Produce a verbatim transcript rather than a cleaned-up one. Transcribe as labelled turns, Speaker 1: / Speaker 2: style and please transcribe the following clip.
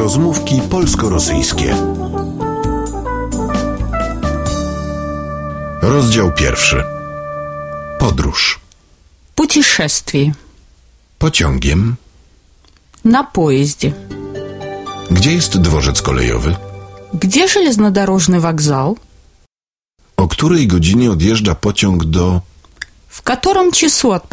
Speaker 1: Rozmówki polsko-rosyjskie. Rozdział pierwszy. Podróż.
Speaker 2: Путешествие.
Speaker 1: Pociągiem.
Speaker 2: На поезде.
Speaker 1: Gdzie jest dworzec kolejowy?
Speaker 2: Где железнодорожный вокзал?
Speaker 1: O której godzinie odjeżdża pociąg do...
Speaker 2: В котором часу